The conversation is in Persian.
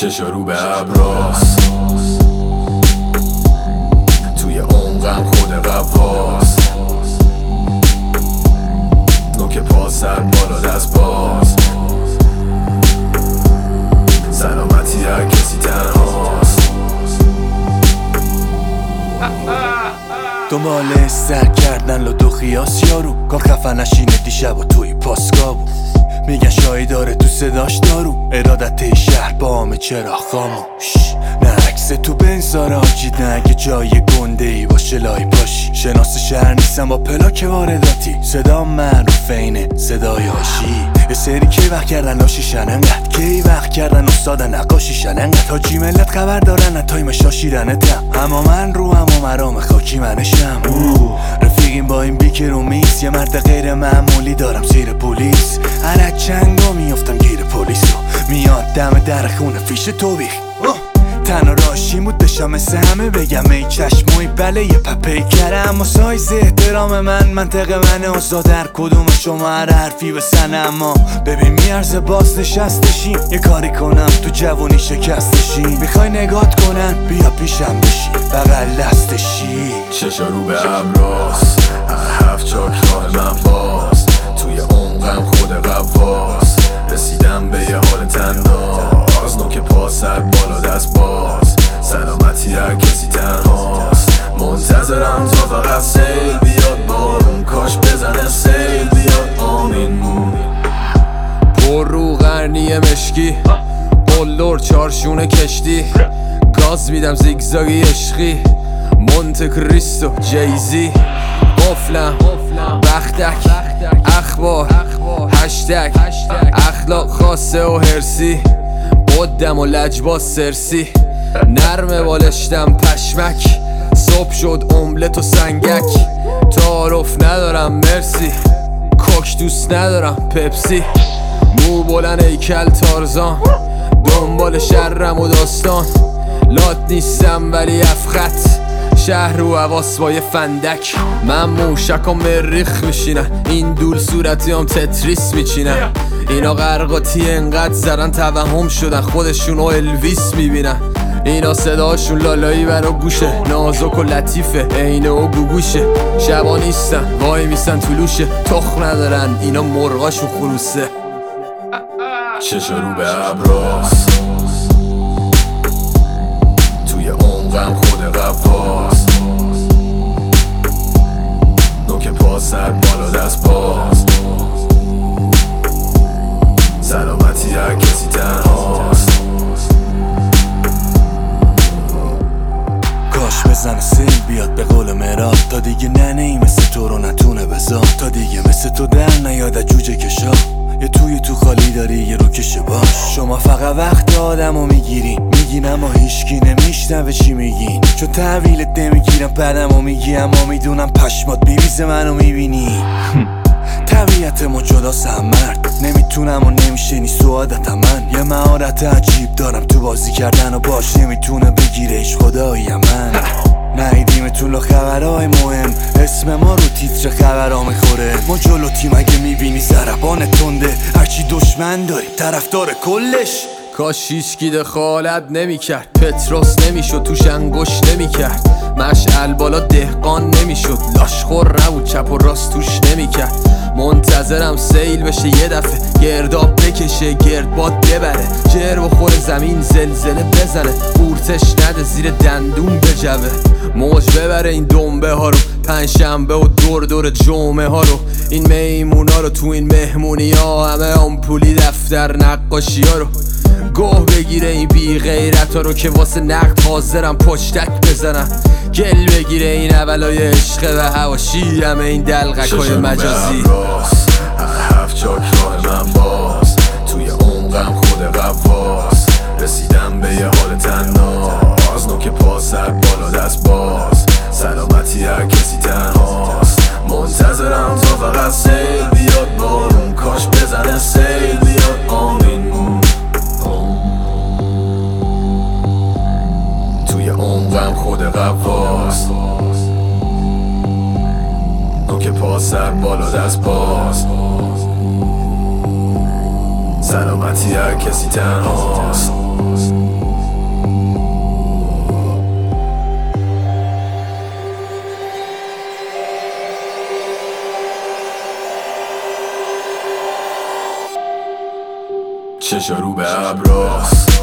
چشا رو به ابراست، توی عمقم خود قواست، نوک پا سر بالا دست باز، سلامتی هر کسی تنهاست. دنبال سر کردن لدو خیاس یارو، کار خفن نشینه دیشب و توی پاسکابو. میگن شایی داره تو صداش دارو، ارادت شهر با همه چرا خاموش. نه عکس تو بنزار آجید، نه اگه جای گنده ای باشه لای پاشی. شناس شهر نیستم با پلاک وارداتی، صدا معروف اینه صدای آشی. یه سری کی وقت کردن لاشیشن انقدر، کی وقت کردن استاد نقاشیشن انقدر. تاجی ملت خبر دارن تایم شاشیرنتم، اما من رو هم و مرام خاکی منشم. رفیقیم با این بیکر و میس، یه مرد غیر معمولی دارم زیر پلیس. هر چنگا میافتم گیر پلیسو، میاد دم در خونه فیش توبیخ. تنها راشیم بود بشم مثل همه بگم ای چشموی بله یه پپی کره. اما سایز احترام من منطق من آزاد، هر کدوم شما هر حرفی بسنه. اما ببین میارزه باز نشستشیم، یه کاری کنم تو جوانی شکستشیم. میخوای نگات کنن بیا پیشم بشی بغل دستشی. چشا رو به ابراست، هفت چاک راه من باز، توی عمقم خود قواست، رسیدم به یه حال تناز، نوک پا سر بالا دست باز، سلامتی هر کسی تنهاست. منتظرم تا فقط سیل بیاد بارون، کاش بزنه سیل بیاد آمین. پر رو قرنی مشکی، قلدر چارشون کشتی، گاز میدم زیگزاگی عشقی، مونت کریستو جیزی. قفلم بختک اخبار هشتگ، اخلاق خاصه و هرسی، قدم و لجباز سرسی. نرمه بالشتم پشمک، صبح شد املت و سنگک. تعارف ندارم مرسی، کوک دوست ندارم پپسی. مو بلند ایکل تارزان، دنبال شرم و داستان. لات نیستم ولی افخط، شهر و حواس با یه فندک. من موشک و مریخ میشینن، این دول صورتی هم تتریس میچینن. اینا غرقاتی انقدر زدن توهم شدن، خودشون و الویس میبینن. اینا صداشون لالایی برا گوشه، نازک و لطیفه عینه و گوگوشه. شبا نیستن وای میستن طلوشه، تخم ندارن اینا مرغاشون خروسه. چشا رو به ابراست، توی عمقم خود قواست، نوک پا سر بالا دست باز، سلامتی هر کسی تنهاست. کاش بزنه سیل بیاد به قول مراد، تا دیگه ننهی مثل تو رو نتونه بذار، تا دیگه مثل تو در نیاد جوجه کشا. یه توی تو خالی داری یه رو کشه باش. شما فقط وقت آدمو میگیرین، میگین اما هیچکی نمیشنوه چی میگین. چون تحویلت نمیگیرم بعدمو میگی، اما میدونم پشمات میریزه منو میبینی. طبیعتمو جداسم مرد، نمیتونم و نمیشه نی سعادتم. من یه مهارت عجیب دارم تو بازی کردن و باش نمیتونه بگیرش خدایی من. نهیدیم تو خبرهای مهم، اسم ما رو تیتر خبرها میخوره. ما جلو تیم اگه میبینی ضربان تنده، هرچی دشمن داریم طرفدار کلش. کاش هیچکی دخالت نمیکرد، پتروس نمیشد توش انگوش نمیکرد. مشعل بالا دهقان نمیشد، لاشخور نبود چپ و راست توش نمیکرد. منتظرم سیل بشه یه دفعه، گرداب بکشه گردباد ببره. جر بخور زمین زلزله بزنه، قورتش نده زیر دندون بجوه. موج ببره این دنبه ها رو، پنجشنبه و دور جمعه ها رو. این میمونا رو تو این مهمونی ها، همه آمپولی دفتر نقاشی ها رو. گوه بگیره این بی غیرت ها رو که واسه نقد حاضرم پشتک بزنم. گل بگیره این اولای عشق و هواشی، همه این دلغک های مجازی. هفت چاک راه من باز، توی عمقم خود قواست، رسیدم به یه حال تناز، نوک پا سر بالا دست باز، سلامتی هر کسی تنهاست. منتظرم تا فقط سیل بیاد بارون، کاش بزنه سیل بیاد آمین. توی عمقم خود قواست، نوک پا سر بالا دست باز، سلامتی هر کسی تنهاست. چشا رو به ابراست